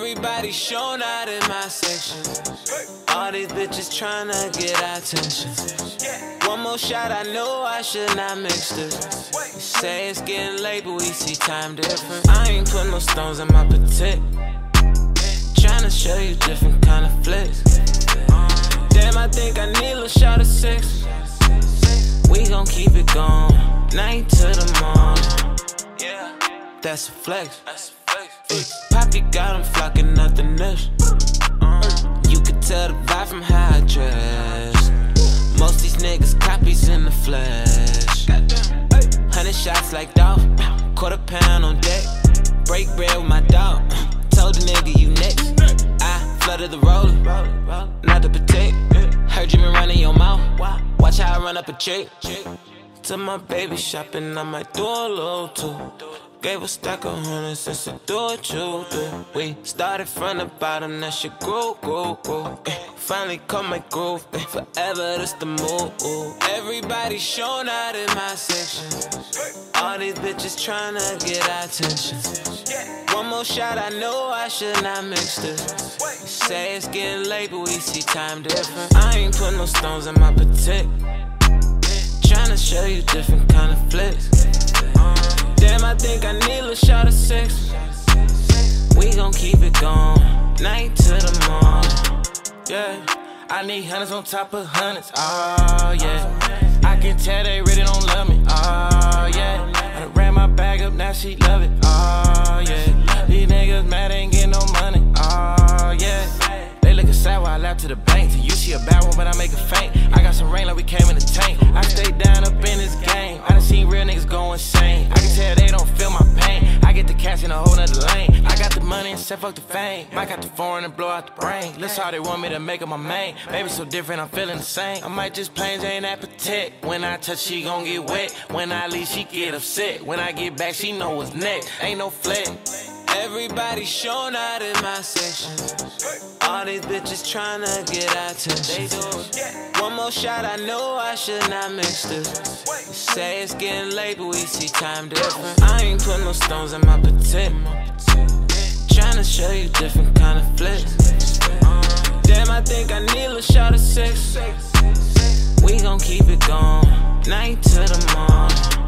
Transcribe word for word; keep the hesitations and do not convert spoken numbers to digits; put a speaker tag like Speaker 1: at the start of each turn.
Speaker 1: Everybody showing out in my section. All these bitches tryna get our attention. One more shot, I know I should not mix this. You say it's getting late, but we see time different. I ain't putting no stones in my petite. Tryna show you different kind of flicks. Damn, I think I need a little shot of six. We gon' keep it going, night to the morning. Yeah, that's a flex. Ay, Poppy got him flocking nothing else. uh, You could tell the vibe from how I dress. Most these niggas copies in the flesh. Hundred shots like Dolph, quarter pound on deck. Break bread with my dog, told the nigga you next. I flooded the roller, not to protect. Heard you been running your mouth, watch how I run up a check. To my baby shopping, I might do a little too. Gave a stack of hundreds since to do what you do. We started from the bottom, that shit grew, grew, grew. Eh, finally caught my groove, eh, forever this the move. Everybody showing out in my section. All these bitches tryna get our attention. One more shot, I know I should not mix this. You say it's getting late, but we see time different. I ain't putting no stones in my petite. Tryna show you different kind of flicks. Damn, I think I need a little shot of six. We gon' keep it going, night to the morning.
Speaker 2: Yeah, I need hundreds on top of hundreds. Oh yeah, I can tell they really don't love me. Oh yeah, I done ran my bag up, now she love it. Oh yeah, these niggas mad ain't getting no money. Oh yeah, they lookin' sad while I lap to the bank. Till you see a bad one, but I make it faint. I got some rain like we came in the tank. I stay down up in this game. I done seen real niggas go insane. I can tell they don't feel my pain. I get the cash in a whole nother lane. I got the money and said fuck the fame. Might got the foreign and blow out the brain. Listen how they want me to make it my main. Baby so different, I'm feeling the same. I might just plain Jane that protect. When I touch, she gon' get wet. When I leave, she get upset. When I get back, she know what's next. Ain't no flex.
Speaker 1: Everybody showing out in my section. All these bitches tryna get our attention. One more shot, I know I should not mix this. You say it's getting late, but we see time different. I ain't putting no stones in my petite. Tryna show you different kind of flicks. Damn, I think I need a little shot of six. We gon' keep it going, night to the morning.